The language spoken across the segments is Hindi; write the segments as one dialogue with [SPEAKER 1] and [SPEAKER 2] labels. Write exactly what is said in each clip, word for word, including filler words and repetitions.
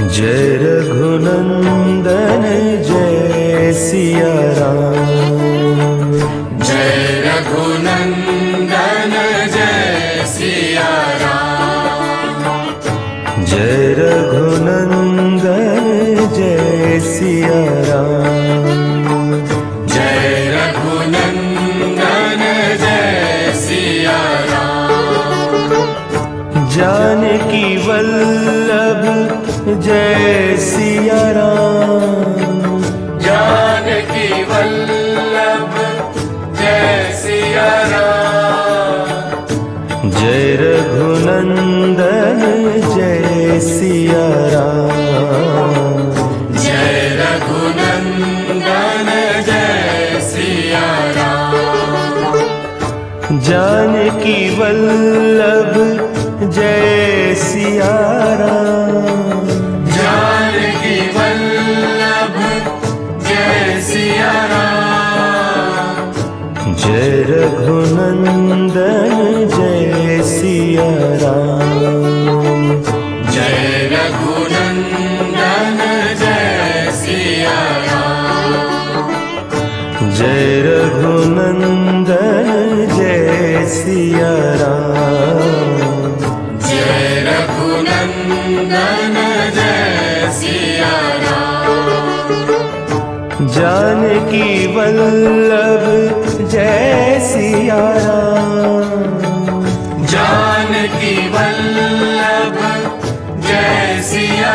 [SPEAKER 1] जय रघुनंदन जय सिया राम।
[SPEAKER 2] जय रघुनंदन जय सिया राम।
[SPEAKER 1] जय रघुनंदन जय सिया राम।
[SPEAKER 2] जय रघुनंदन जय सिया राम।
[SPEAKER 1] जानकी वल्लभ जय सिया राम।
[SPEAKER 2] जानकी वल्लभ जय सिया राम।
[SPEAKER 1] जय रघुनंदन जय सिया राम।
[SPEAKER 2] जय रघुनंदन जय सिया राम।
[SPEAKER 1] जानकी वल्लभ जय सिया राम।
[SPEAKER 2] जानकी वल्लभ जय सिया राम।
[SPEAKER 1] जय रघुनंदन जय सिया राम।
[SPEAKER 2] जय रघुनंदन जय सिया राम।
[SPEAKER 1] जय रघुनंदन जय सिया राम।
[SPEAKER 2] जय रघुनंदन जय सिया राम।
[SPEAKER 1] जानकी वल्लभ जय सिया राम।
[SPEAKER 2] जानकी वल्लभ जय सिया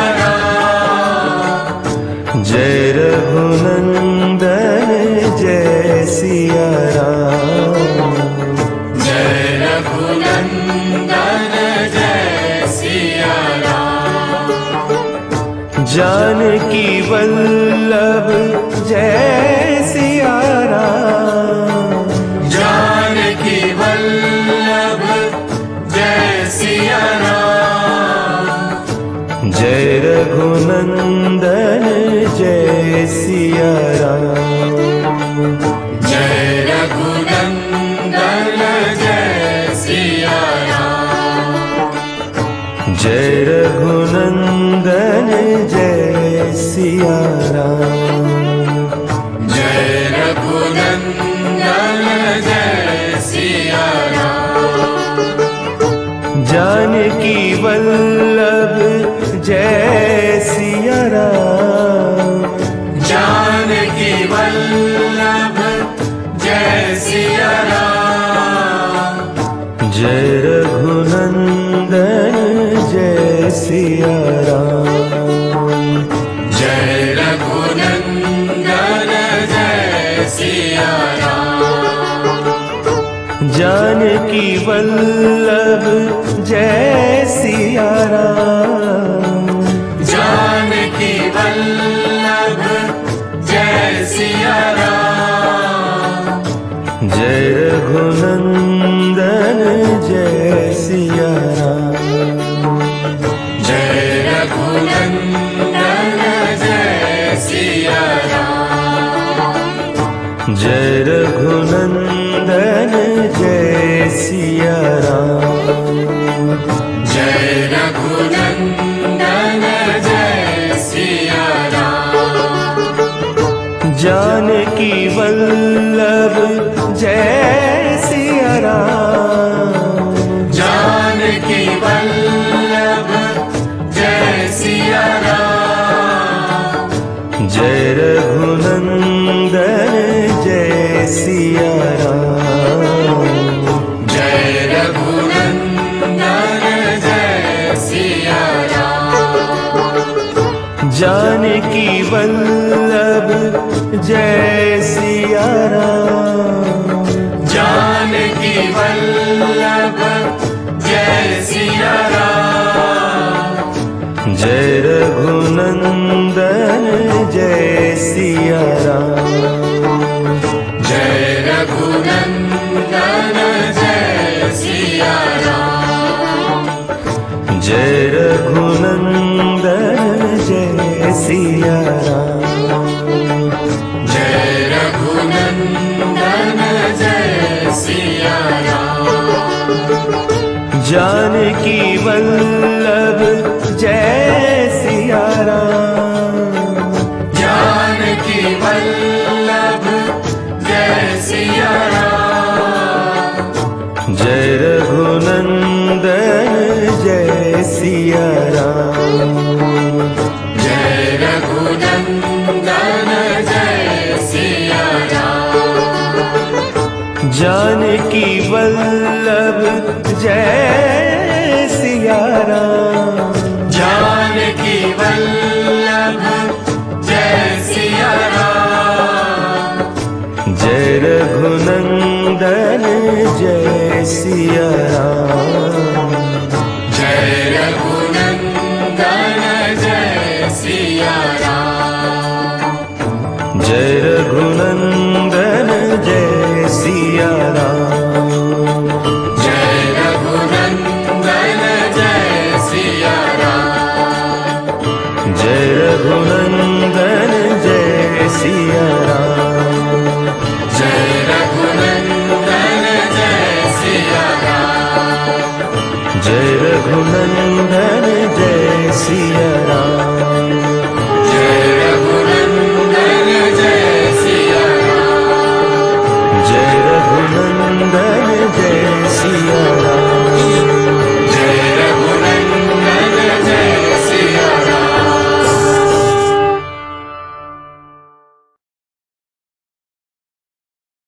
[SPEAKER 2] राम।
[SPEAKER 1] जय रघुनंदन जय सिया राम।
[SPEAKER 2] जय रघुनंदन जय सिया राम।
[SPEAKER 1] जानकी वल्लभ जय सिया राम।
[SPEAKER 2] जानकी वल्लभ जय सिया राम।
[SPEAKER 1] जय रघुनंदन जय सिया राम।
[SPEAKER 2] जय रघुनंदन जय सिया राम।
[SPEAKER 1] जय रघुनंदन जय सिया राम।
[SPEAKER 2] जय रघुनंदन जय सिया राम।
[SPEAKER 1] जानकी वल्लभ जय सिया राम।
[SPEAKER 2] जानकी वल्लभ जय सिया राम।
[SPEAKER 1] जय रघुनंदन जय सिया राम।
[SPEAKER 2] जय रघुनंदन जय सिया राम।
[SPEAKER 1] जानकी वल्लभ जय सिया राम।
[SPEAKER 2] जानकी वल्लभ जय सिया राम।
[SPEAKER 1] जय रघुनंदन जय सिया राम।
[SPEAKER 2] जय रघुनंदन जय सिया राम।
[SPEAKER 1] जय रघुनंदन जय सिया राम।
[SPEAKER 2] जय रघुनंदन जय सिया राम।
[SPEAKER 1] जानकी वल्लभ जय सिया राम।
[SPEAKER 2] जानकी वल्लभ जय सिया राम।
[SPEAKER 1] जय रघुनंदन जय सिया राम।
[SPEAKER 2] जय रघुनंदन जय सिया राम।
[SPEAKER 1] जानकी वल्लभ जय सिया राम।
[SPEAKER 2] जानकी वल्लभ जय सिया राम।
[SPEAKER 1] जय रघुनंदन जय सिया राम।
[SPEAKER 2] जय रघुनंदन जय सिया राम।
[SPEAKER 1] जय रघुनंदन जय सिया राम।
[SPEAKER 2] जय रघुनंदन जय सिया राम।
[SPEAKER 1] जानकी वल्लभ जय सिया जय सिया राम।
[SPEAKER 2] जय रघुनंदन जय सिया राम।
[SPEAKER 1] जानकी वल्लभ जय सिया राम।
[SPEAKER 2] जानकी वल्लभ जय सिया राम।
[SPEAKER 1] जय रघुनंदन जय सिया राम।
[SPEAKER 2] जय रघुनंदन जय सिया राम।
[SPEAKER 1] जय रघुनंदन जय सिया राम।
[SPEAKER 2] जय रघुनंदन जय सिया राम।
[SPEAKER 1] जय रघुनंदन जय सिया राम।
[SPEAKER 2] जय रघुनंदन जय सिया राम।
[SPEAKER 1] जय रघुनंदन